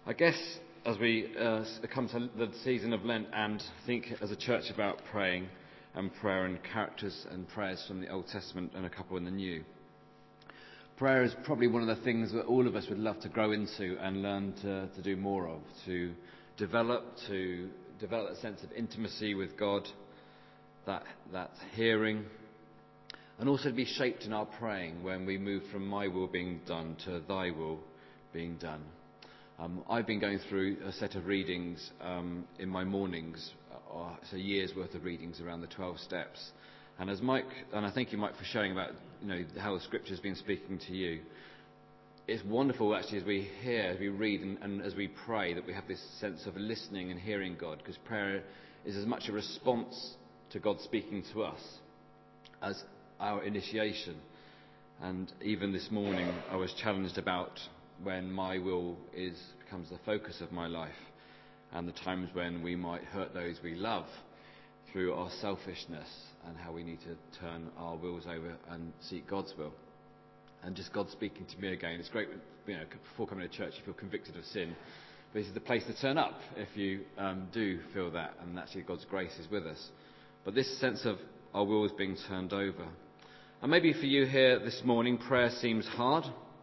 I guess as we come to the season of Lent and think as a church about praying and prayer and characters and prayers from the Old Testament and a couple in the New, prayer is probably one of the things that all of us would love to grow into and learn to do more of, to develop a sense of intimacy with God, that hearing, and also to be shaped in our praying when we move from my will being done to thy will being done. I've been going through a set of readings in my mornings, so a year's worth of readings around the 12 steps. And as Mike, and I thank you, Mike, for sharing about how the Scripture's been speaking to you. It's wonderful actually as we hear, as we read, and as we pray, that we have this sense of listening and hearing God, because prayer is as much a response to God speaking to us as our initiation. And even this morning, I was challenged about when my will becomes the focus of my life, and the times when we might hurt those we love through our selfishness, and how we need to turn our wills over and seek God's will. And just God speaking to me again. It's great, before coming to church you feel convicted of sin, but this is the place to turn up if you do feel that, and actually God's grace is with us. But this sense of our wills being turned over. And maybe for you here this morning, prayer seems hard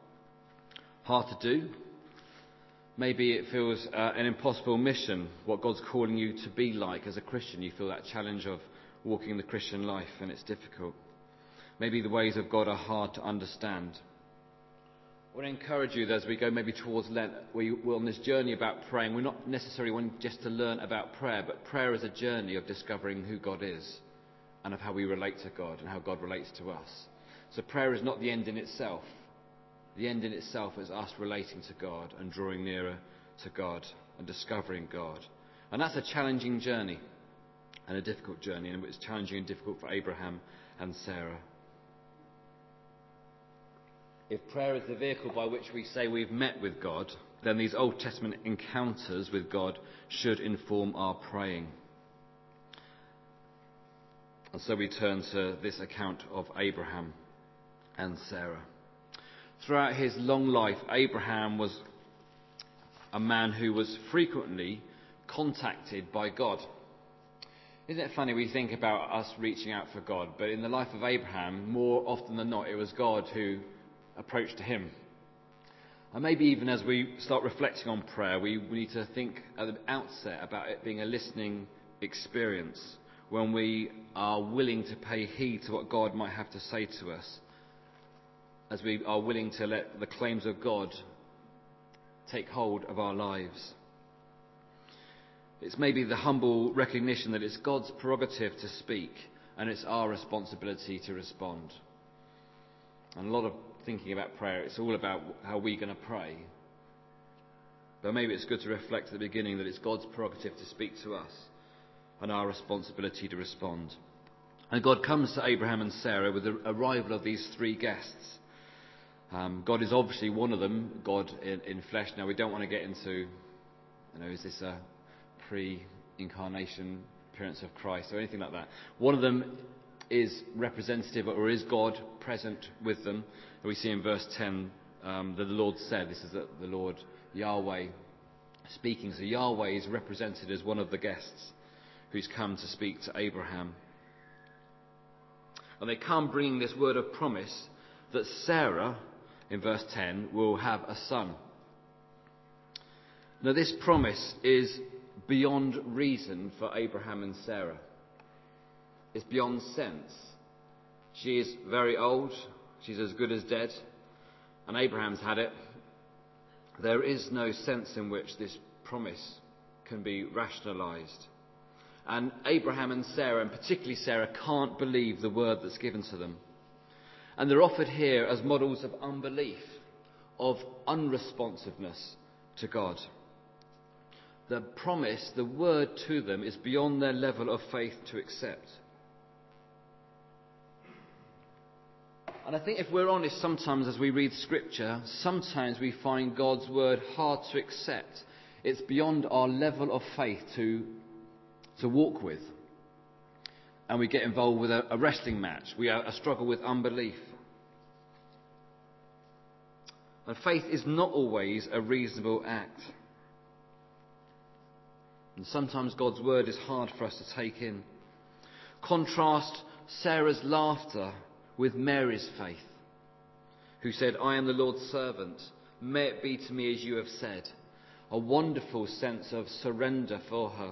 to do. Maybe it feels an impossible mission, what God's calling you to be like as a Christian. You feel that challenge of walking the Christian life, and it's difficult. Maybe the ways of God are hard to understand. I want to encourage you that as we go maybe towards Lent, we're on this journey about praying. We're not necessarily wanting just to learn about prayer, but prayer is a journey of discovering who God is and of how we relate to God and how God relates to us. So prayer is not the end in itself. The end in itself is us relating to God and drawing nearer to God and discovering God. And that's a challenging journey and a difficult journey, and it was challenging and difficult for Abraham and Sarah. If prayer is the vehicle by which we say we've met with God, then these Old Testament encounters with God should inform our praying. And so we turn to this account of Abraham and Sarah. Throughout his long life, Abraham was a man who was frequently contacted by God. Isn't it funny, we think about us reaching out for God, but in the life of Abraham, more often than not, it was God who approached him. And maybe even as we start reflecting on prayer, we need to think at the outset about it being a listening experience, when we are willing to pay heed to what God might have to say to us, as we are willing to let the claims of God take hold of our lives. It's maybe the humble recognition that it's God's prerogative to speak, and it's our responsibility to respond. And a lot of thinking about prayer, it's all about how we're going to pray. But maybe it's good to reflect at the beginning that it's God's prerogative to speak to us and our responsibility to respond. And God comes to Abraham and Sarah with the arrival of these three guests. God is obviously one of them, God in flesh. Now, we don't want to get into, is this a pre-incarnation appearance of Christ or anything like that. One of them is representative, or is God present with them. And we see in verse 10 that the Lord said, this is the Lord Yahweh speaking. So Yahweh is represented as one of the guests who's come to speak to Abraham. And they come bringing this word of promise that Sarah, in verse 10, will have a son. Now, this promise is beyond reason for Abraham and Sarah. It's beyond sense. She is very old. She's as good as dead. And Abraham's had it. There is no sense in which this promise can be rationalised. And Abraham and Sarah, and particularly Sarah, can't believe the word that's given to them. And they're offered here as models of unbelief, of unresponsiveness to God. The promise, the word to them, is beyond their level of faith to accept. And I think if we're honest, sometimes as we read Scripture, sometimes we find God's word hard to accept. It's beyond our level of faith to walk with. And we get involved with a wrestling match. We struggle with unbelief. And faith is not always a reasonable act. And sometimes God's word is hard for us to take in. Contrast Sarah's laughter with Mary's faith, who said, "I am the Lord's servant. May it be to me as you have said." A wonderful sense of surrender for her.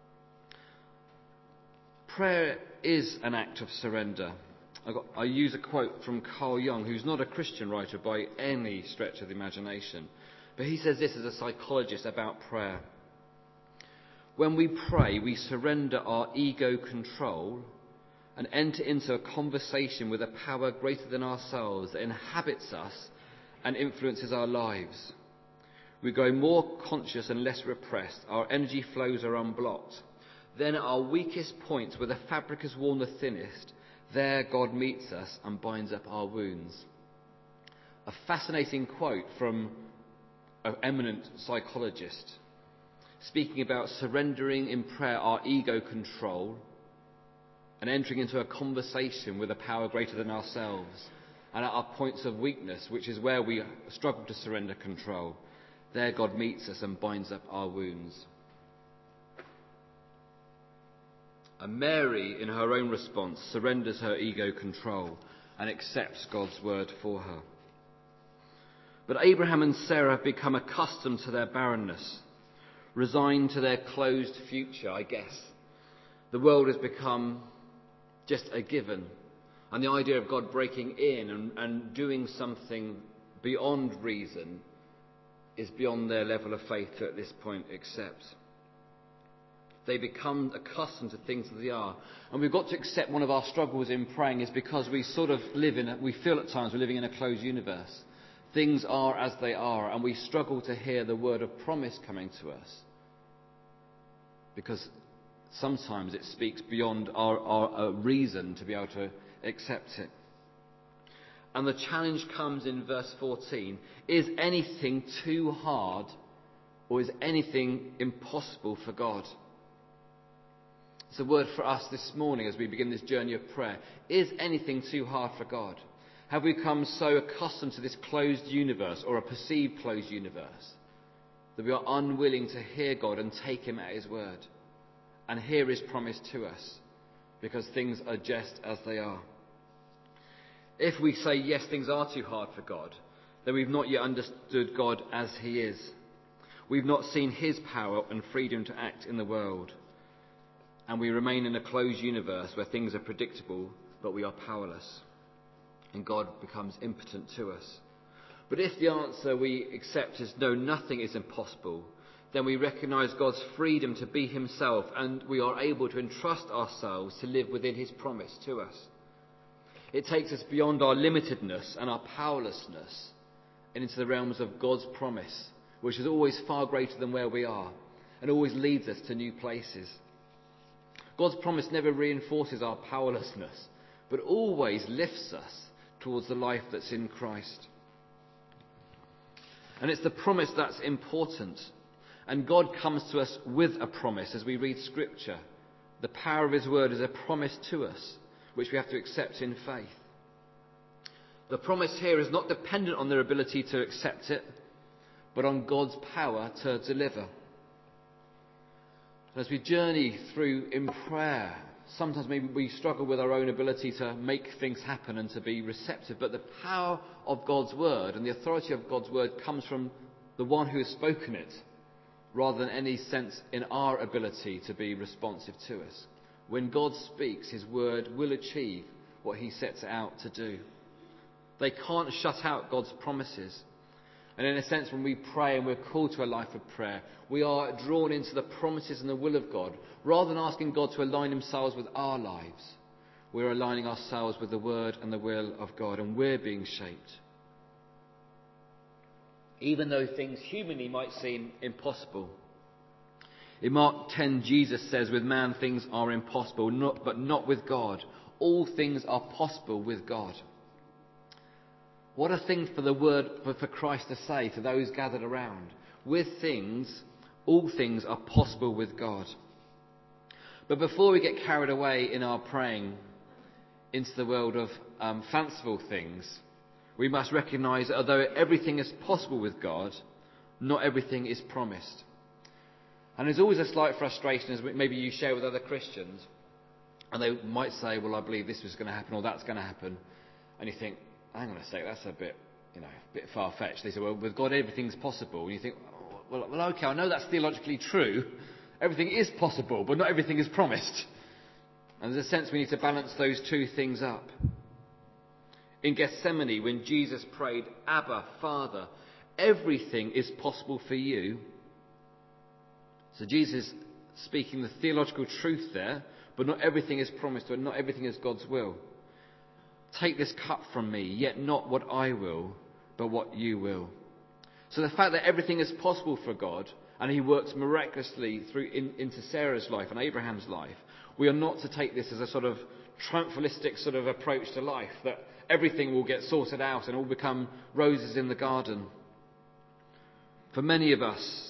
Prayer is an act of surrender. I use a quote from Carl Jung, who's not a Christian writer by any stretch of the imagination, but he says this as a psychologist about prayer. When we pray, we surrender our ego control and enter into a conversation with a power greater than ourselves that inhabits us and influences our lives. We grow more conscious and less repressed. Our energy flows are unblocked. Then at our weakest points, where the fabric is worn the thinnest, there God meets us and binds up our wounds. A fascinating quote from an eminent psychologist, speaking about surrendering in prayer our ego control and entering into a conversation with a power greater than ourselves. And at our points of weakness, which is where we struggle to surrender control, there God meets us and binds up our wounds. And Mary, in her own response, surrenders her ego control and accepts God's word for her. But Abraham and Sarah have become accustomed to their barrenness, resigned to their closed future, I guess. The world has become just a given. And the idea of God breaking in and doing something beyond reason is beyond their level of faith to at this point accept. They become accustomed to things as they are. And we've got to accept one of our struggles in praying is because we sort of we feel at times we're living in a closed universe. Things are as they are, and we struggle to hear the word of promise coming to us. Because sometimes it speaks beyond our reason to be able to accept it. And the challenge comes in verse 14. Is anything too hard, or is anything impossible for God? It's a word for us this morning as we begin this journey of prayer. Is anything too hard for God? Have we become so accustomed to this closed universe, or a perceived closed universe, that we are unwilling to hear God and take him at his word and hear his promise to us because things are just as they are? If we say, yes, things are too hard for God, then we've not yet understood God as he is. We've not seen his power and freedom to act in the world. And we remain in a closed universe where things are predictable, but we are powerless. And God becomes impotent to us. But if the answer we accept is no, nothing is impossible, then we recognise God's freedom to be himself, and we are able to entrust ourselves to live within his promise to us. It takes us beyond our limitedness and our powerlessness and into the realms of God's promise, which is always far greater than where we are and always leads us to new places. God's promise never reinforces our powerlessness, but always lifts us towards the life that's in Christ. And it's the promise that's important. And God comes to us with a promise as we read Scripture. The power of his word is a promise to us, which we have to accept in faith. The promise here is not dependent on their ability to accept it, but on God's power to deliver. As we journey through in prayer, sometimes maybe we struggle with our own ability to make things happen and to be receptive, but the power of God's word and the authority of God's word comes from the one who has spoken it, rather than any sense in our ability to be responsive to us. When God speaks, his word will achieve what he sets out to do. They can't shut out God's promises. And in a sense, when we pray and we're called to a life of prayer, we are drawn into the promises and the will of God. Rather than asking God to align himself with our lives, we're aligning ourselves with the word and the will of God, and we're being shaped. Even though things humanly might seem impossible. In Mark 10, Jesus says, with man things are impossible, but not with God. All things are possible with God. What a thing for the word for Christ to say to those gathered around. With things, all things are possible with God. But before we get carried away in our praying into the world of fanciful things, we must recognise that although everything is possible with God, not everything is promised. And there's always a slight frustration as maybe you share with other Christians, and they might say, well, I believe this was going to happen or that's going to happen. And you think, hang on a sec, that's a bit far-fetched. They say, well, with God everything's possible. And you think, well, okay, I know that's theologically true. Everything is possible, but not everything is promised. And there's a sense we need to balance those two things up. In Gethsemane, when Jesus prayed, Abba, Father, everything is possible for you. So Jesus speaking the theological truth there, but not everything is promised or not everything is God's will. Take this cup from me, yet not what I will, but what you will. So the fact that everything is possible for God, and he works miraculously into Sarah's life and Abraham's life, we are not to take this as a sort of triumphalistic sort of approach to life, that everything will get sorted out and all become roses in the garden. For many of us,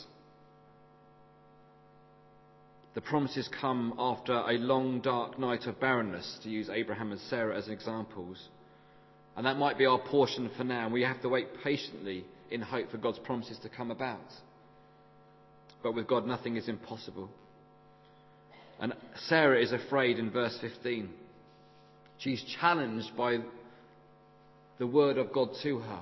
the promises come after a long, dark night of barrenness, to use Abraham and Sarah as examples. And that might be our portion for now. We have to wait patiently in hope for God's promises to come about. But with God, nothing is impossible. And Sarah is afraid in verse 15. She's challenged by the word of God to her.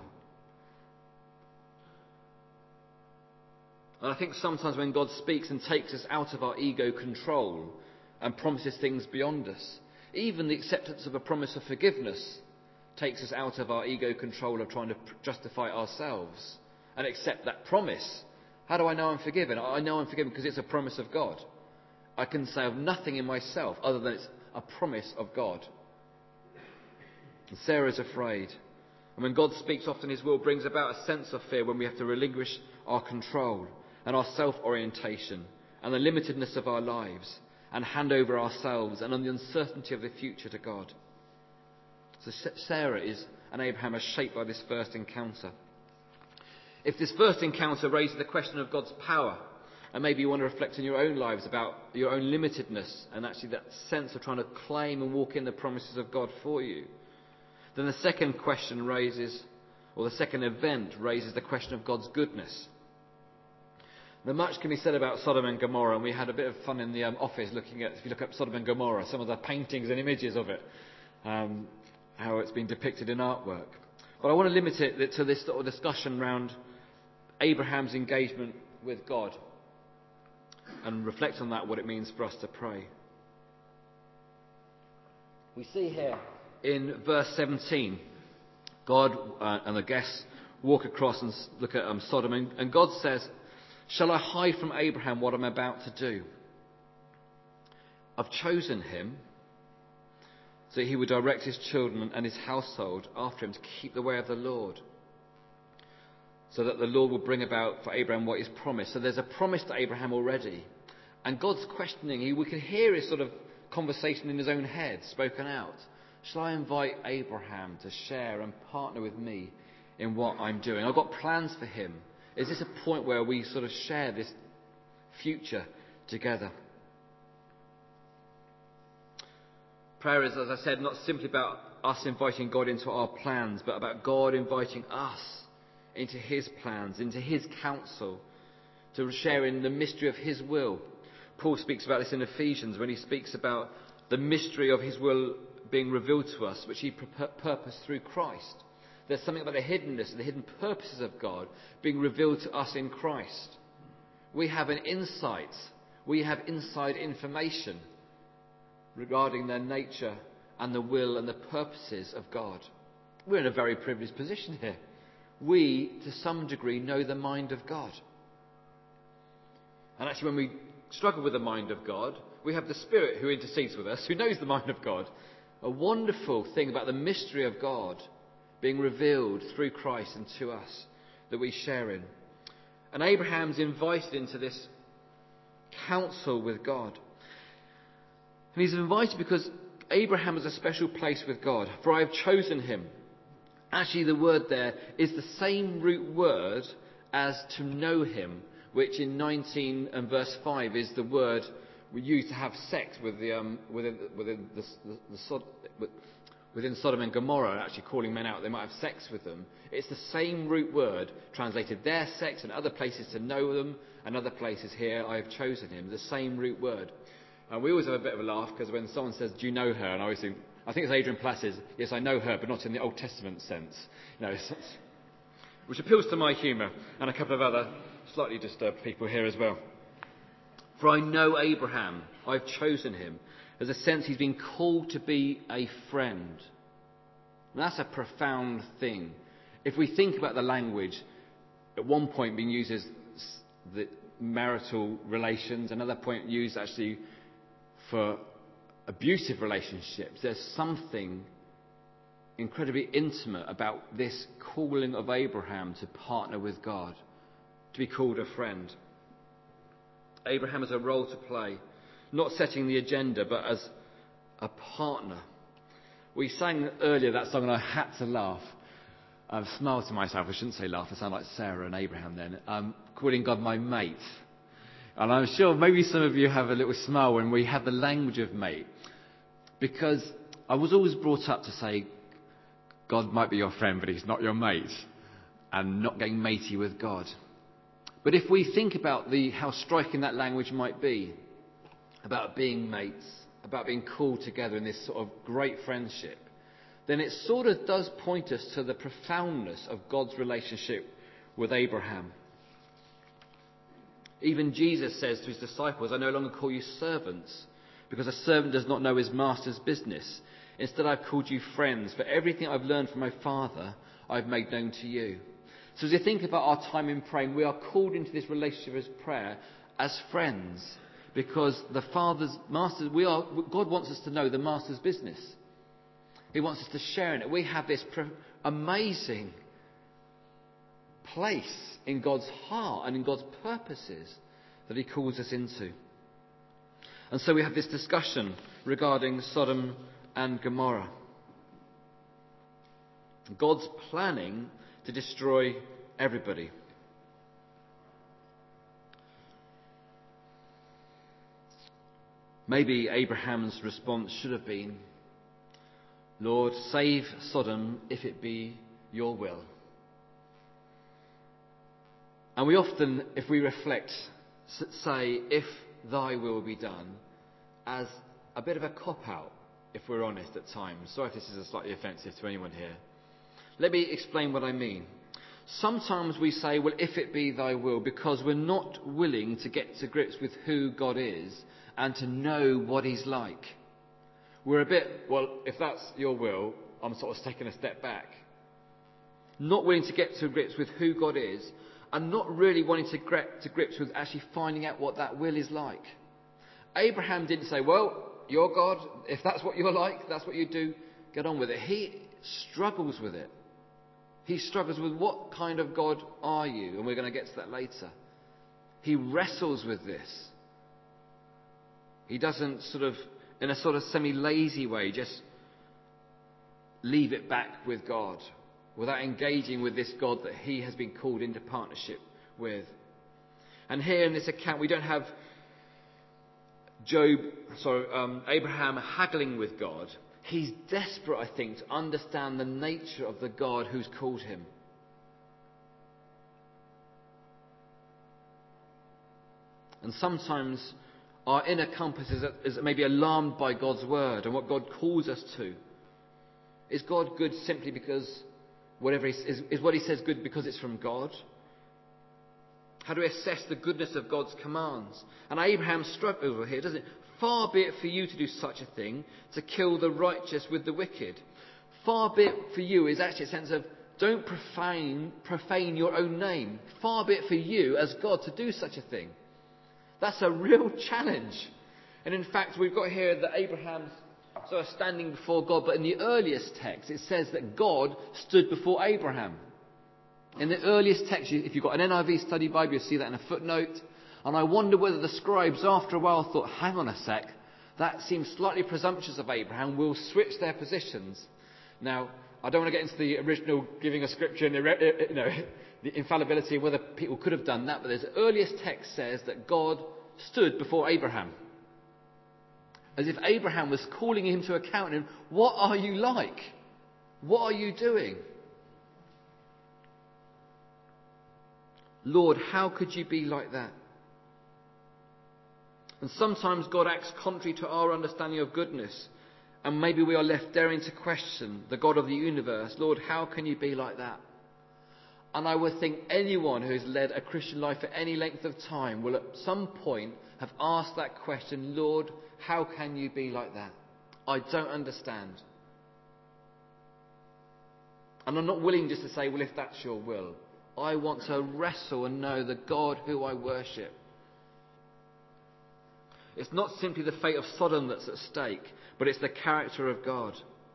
And I think sometimes when God speaks and takes us out of our ego control and promises things beyond us, even the acceptance of a promise of forgiveness takes us out of our ego control of trying to justify ourselves and accept that promise. How do I know I'm forgiven? I know I'm forgiven because it's a promise of God. I can say of nothing in myself other than it's a promise of God. And Sarah's afraid. And when God speaks, often his will brings about a sense of fear when we have to relinquish our control and our self-orientation and the limitedness of our lives and hand over ourselves and on the uncertainty of the future to God. So Sarah and Abraham are shaped by this first encounter. If this first encounter raises the question of God's power, and maybe you want to reflect on your own lives about your own limitedness and actually that sense of trying to claim and walk in the promises of God for you, then the second event raises the question of God's goodness. Now, much can be said about Sodom and Gomorrah, and we had a bit of fun in the office looking at, if you look up Sodom and Gomorrah, some of the paintings and images of it, how it's been depicted in artwork. But I want to limit it to this sort of discussion around Abraham's engagement with God and reflect on that, what it means for us to pray. We see here in verse 17, God and the guests walk across and look at Sodom, and God says, "Shall I hide from Abraham what I'm about to do? I've chosen him so he would direct his children and his household after him to keep the way of the Lord, so that the Lord will bring about for Abraham what is promised." So there's a promise to Abraham already. And God's questioning, we can hear his sort of conversation in his own head spoken out. Shall I invite Abraham to share and partner with me in what I'm doing? I've got plans for him. Is this a point where we sort of share this future together? Prayer is, as I said, not simply about us inviting God into our plans, but about God inviting us into his plans, into his counsel, to share in the mystery of his will. Paul speaks about this in Ephesians when he speaks about the mystery of his will being revealed to us, which he purposed through Christ. There's something about the hiddenness and the hidden purposes of God being revealed to us in Christ. We have an insight. We have inside information regarding their nature and the will and the purposes of God. We're in a very privileged position here. We, to some degree, know the mind of God. And actually, when we struggle with the mind of God, we have the Spirit who intercedes with us, who knows the mind of God. A wonderful thing about the mystery of God being revealed through Christ and to us that we share in. And Abraham's invited into this counsel with God. And he's invited because Abraham has a special place with God. For I have chosen him. Actually, the word there is the same root word as to know him, which in 19 and verse 5 is the word we use to have sex with within Sodom and Gomorrah, and actually calling men out, they might have sex with them. It's the same root word translated their sex, and other places to know them, and other places here, I have chosen him. The same root word. And we always have a bit of a laugh because when someone says, do you know her? And I always think it's Adrian Plass's, yes, I know her, but not in the Old Testament sense. Which appeals to my humour and a couple of other slightly disturbed people here as well. For I know Abraham, I've chosen him. There's a sense he's been called to be a friend. And that's a profound thing. If we think about the language, at one point being used as the marital relations, another point used actually for abusive relationships, there's something incredibly intimate about this calling of Abraham to partner with God, to be called a friend. Abraham has a role to play, not setting the agenda, but as a partner. We sang earlier that song and I had to laugh. I've smiled to myself. I shouldn't say laugh. I sound like Sarah and Abraham then. Calling God my mate. And I'm sure maybe some of you have a little smile when we have the language of mate. Because I was always brought up to say, God might be your friend, but he's not your mate. And not getting matey with God. But if we think about how striking that language might be, about being mates, about being called together in this sort of great friendship, then it sort of does point us to the profoundness of God's relationship with Abraham. Even Jesus says to his disciples, I no longer call you servants, because a servant does not know his master's business. Instead, I've called you friends, for everything I've learned from my Father, I've made known to you. So as you think about our time in praying, we are called into this relationship as prayer as friends, because the Father's master, God wants us to know the Master's business. He wants us to share in it. We have this amazing place in God's heart and in God's purposes that he calls us into. And so we have this discussion regarding Sodom and Gomorrah. God's planning to destroy everybody. Maybe Abraham's response should have been, Lord, save Sodom if it be your will. And we often, if we reflect, say, if thy will be done, as a bit of a cop-out, if we're honest at times. Sorry if this is slightly offensive to anyone here. Let me explain what I mean. Sometimes we say, well, if it be thy will, because we're not willing to get to grips with who God is and to know what he's like. We're a bit, well, if that's your will, I'm sort of taking a step back. Not willing to get to grips with who God is, and not really wanting to get to grips with actually finding out what that will is like. Abraham didn't say, well, you're God, if that's what you're like, that's what you do, get on with it. He struggles with it. He struggles with what kind of God are you? And we're going to get to that later. He wrestles with this. He doesn't in a sort of semi-lazy way, just leave it back with God without engaging with this God that he has been called into partnership with. And here in this account, we don't have Abraham haggling with God. He's desperate, I think, to understand the nature of the God who's called him. And sometimes our inner compass is maybe alarmed by God's word and what God calls us to. Is God good simply because whatever is what he says good because it's from God? How do we assess the goodness of God's commands? And Abraham struggles over here, doesn't it? Far be it for you to do such a thing, to kill the righteous with the wicked. Far be it for you is actually a sense of don't profane your own name. Far be it for you as God to do such a thing. That's a real challenge. And in fact, we've got here that Abraham's sort of standing before God, but in the earliest text, it says that God stood before Abraham. In the earliest text, if you've got an NIV study Bible, you'll see that in a footnote. And I wonder whether the scribes, after a while, thought, hang on a sec, that seems slightly presumptuous of Abraham. We'll switch their positions. Now, I don't want to get into the original giving of scripture and the infallibility of whether people could have done that, but the earliest text says that God stood before Abraham. As if Abraham was calling him to account. And what are you like? What are you doing? Lord, how could you be like that? And sometimes God acts contrary to our understanding of goodness. And maybe we are left daring to question the God of the universe. Lord, how can you be like that? And I would think anyone who has led a Christian life for any length of time will at some point have asked that question, Lord, how can you be like that? I don't understand. And I'm not willing just to say, well, if that's your will. I want to wrestle and know the God who I worship. It's not simply the fate of Sodom that's at stake, but it's the character of God.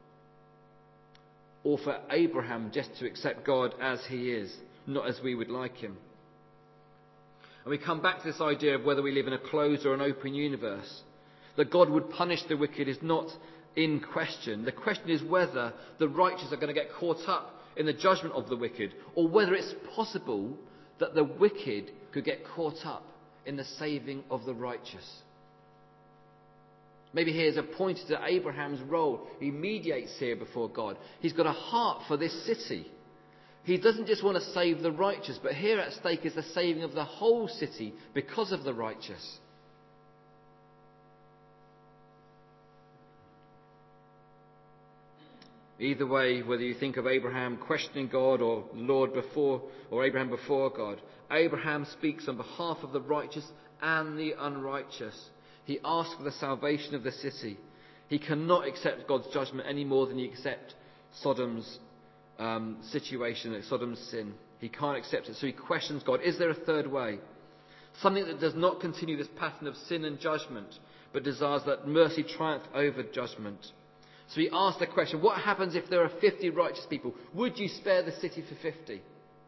Or for Abraham just to accept God as he is, not as we would like him. And we come back to this idea of whether we live in a closed or an open universe. That God would punish the wicked is not in question. The question is whether the righteous are going to get caught up in the judgment of the wicked, or whether it's possible that the wicked could get caught up in the saving of the righteous. Maybe here is pointed to Abraham's role. He mediates here before God. He's got a heart for this city. He doesn't just want to save the righteous, but here at stake is the saving of the whole city because of the righteous. Either way, whether you think of Abraham questioning God or Lord before, or Abraham before God, Abraham speaks on behalf of the righteous and the unrighteous. He asks for the salvation of the city. He cannot accept God's judgment any more than he accepts Sodom's situation, Sodom's sin. He can't accept it, so he questions God. Is there a third way? Something that does not continue this pattern of sin and judgment, but desires that mercy triumph over judgment. So he asks the question, what happens if there are 50 righteous people? Would you spare the city for 50?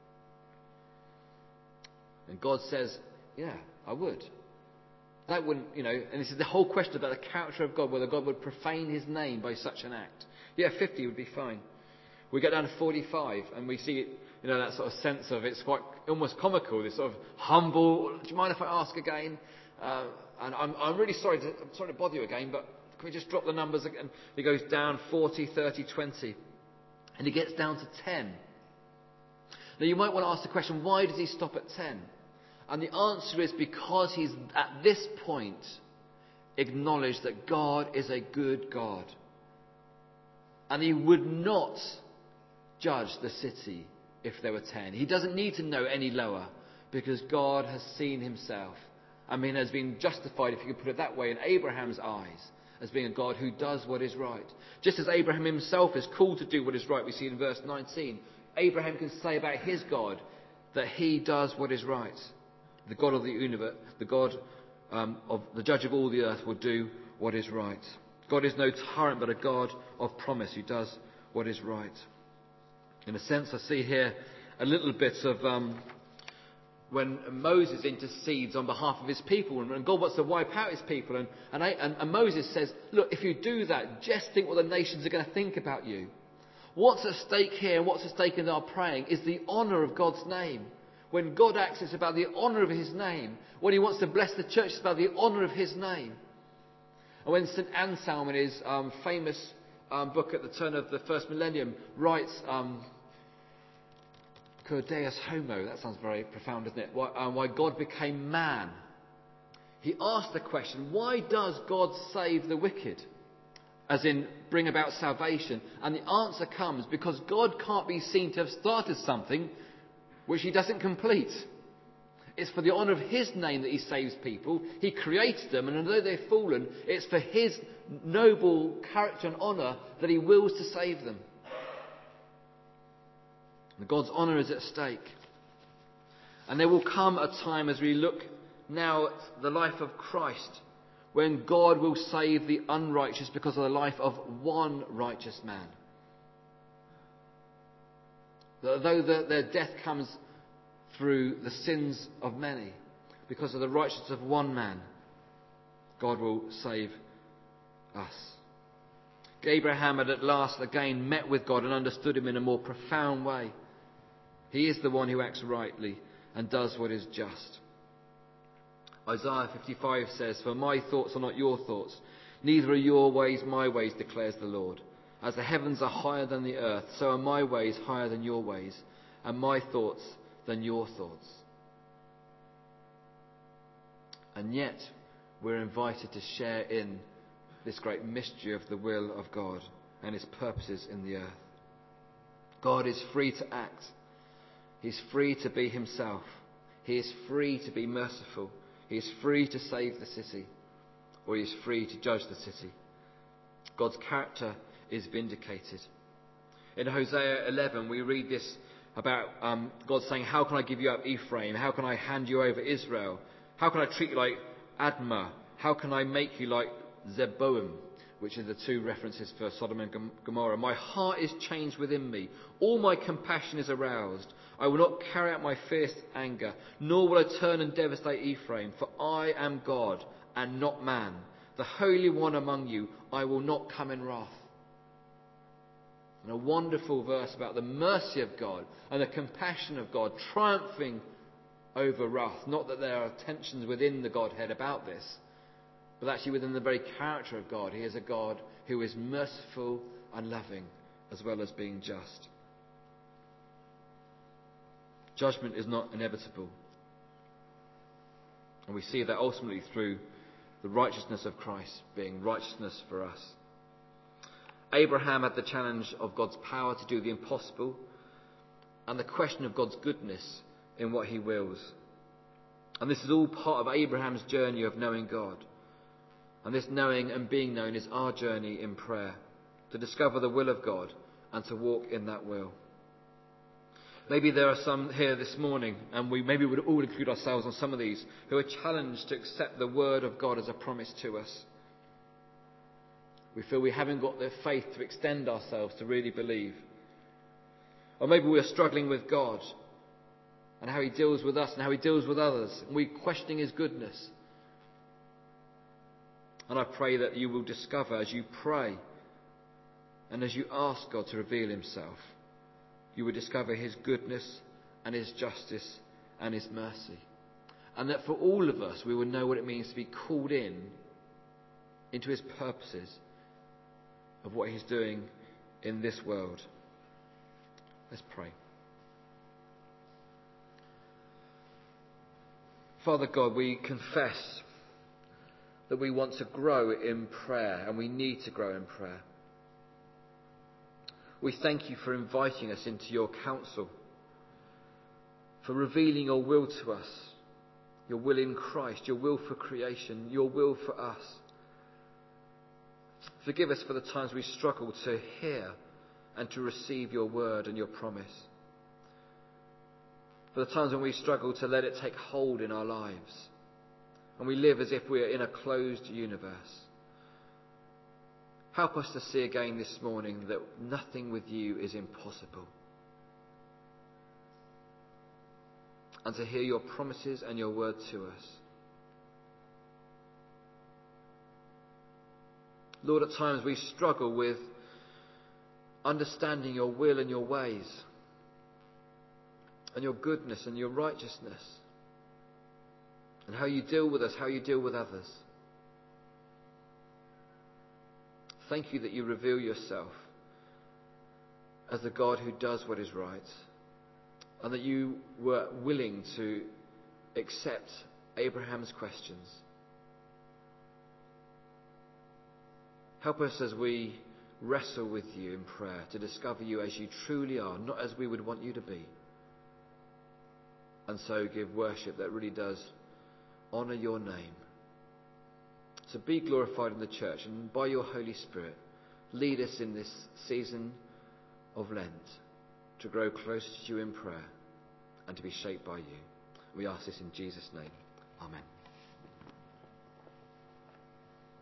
And God says, yeah, I would. That wouldn't, and this is the whole question about the character of God, whether God would profane his name by such an act. Yeah, 50 would be fine. We get down to 45 and we see, that sort of sense of it's quite almost comical, this sort of humble, do you mind if I ask again? And I'm really sorry to bother you again, but can we just drop the numbers again? He goes down 40, 30, 20. And he gets down to 10. Now you might want to ask the question, why does he stop at 10? And the answer is because he's at this point acknowledged that God is a good God. And he would not judge the city if there were 10. He doesn't need to know any lower because God has seen himself. Has been justified, if you could put it that way, in Abraham's eyes as being a God who does what is right. Just as Abraham himself is called to do what is right, we see in verse 19. Abraham can say about his God that he does what is right. The God of the universe, the God of the judge of all the earth will do what is right. God is no tyrant, but a God of promise who does what is right. In a sense, I see here a little bit of when Moses intercedes on behalf of his people, and God wants to wipe out his people, and Moses says, look, if you do that, just think what the nations are going to think about you. What's at stake here, and what's at stake in our praying, is the honour of God's name. When God acts, it's about the honour of his name. When he wants to bless the church, it's about the honour of his name. And when St Anselm, in his famous book at the turn of the first millennium, writes Cur Deus Homo, that sounds very profound, doesn't it? Why God became man. He asked the question, why does God save the wicked? As in, bring about salvation. And the answer comes because God can't be seen to have started something which he doesn't complete. It's for the honour of his name that he saves people. He created them, and although they've fallen, it's for his noble character and honour that he wills to save them. God's honour is at stake. And there will come a time, as we look now at the life of Christ, when God will save the unrighteous because of the life of one righteous man. Though their death comes through the sins of many, because of the righteousness of one man, God will save us. Abraham had at last again met with God and understood him in a more profound way. He is the one who acts rightly and does what is just. Isaiah 55 says, "For my thoughts are not your thoughts, Neither are your ways my ways, declares the Lord. As the heavens are higher than the earth, so are my ways higher than your ways, and my thoughts than your thoughts. And yet, we're invited to share in this great mystery of the will of God and his purposes in the earth. God is free to act. He's free to be himself. He is free to be merciful. He is free to save the city, or he is free to judge the city. God's character is vindicated. In Hosea 11, we read this about God saying, how can I give you up Ephraim? How can I hand you over Israel? How can I treat you like Admah? How can I make you like Zeboim? Which are the two references for Sodom and Gomorrah. My heart is changed within me. All my compassion is aroused. I will not carry out my fierce anger, nor will I turn and devastate Ephraim, for I am God and not man, the Holy One among you. I will not come in wrath. And a wonderful verse about the mercy of God and the compassion of God triumphing over wrath. Not that there are tensions within the Godhead about this, but actually within the very character of God. He is a God who is merciful and loving, as well as being just. Judgment is not inevitable. And we see that ultimately through the righteousness of Christ being righteousness for us. Abraham had the challenge of God's power to do the impossible and the question of God's goodness in what he wills. And this is all part of Abraham's journey of knowing God. And this knowing and being known is our journey in prayer, to discover the will of God and to walk in that will. Maybe there are some here this morning, and we maybe would all include ourselves on some of these, who are challenged to accept the word of God as a promise to us. We feel we haven't got the faith to extend ourselves to really believe. Or maybe we are struggling with God and how he deals with us and how he deals with others, and we're questioning his goodness. And I pray that you will discover as you pray and as you ask God to reveal himself, you will discover his goodness and his justice and his mercy. And that for all of us, we will know what it means to be called into his purposes of what he's doing in this world. Let's pray. Father God, we confess that we want to grow in prayer, and we need to grow in prayer. We thank you for inviting us into your counsel, for revealing your will to us, your will in Christ, your will for creation, your will for us. Forgive us for the times we struggle to hear and to receive your word and your promise. For the times when we struggle to let it take hold in our lives, and we live as if we are in a closed universe. Help us to see again this morning that nothing with you is impossible. And to hear your promises and your word to us. Lord, at times we struggle with understanding your will and your ways, and your goodness and your righteousness, and how you deal with us, how you deal with others. Thank you that you reveal yourself as the God who does what is right, and that you were willing to accept Abraham's questions. Help us as we wrestle with you in prayer to discover you as you truly are, not as we would want you to be. And so give worship that really does honour your name. So be glorified in the church, and by your Holy Spirit, lead us in this season of Lent to grow closer to you in prayer and to be shaped by you. We ask this in Jesus' name. Amen.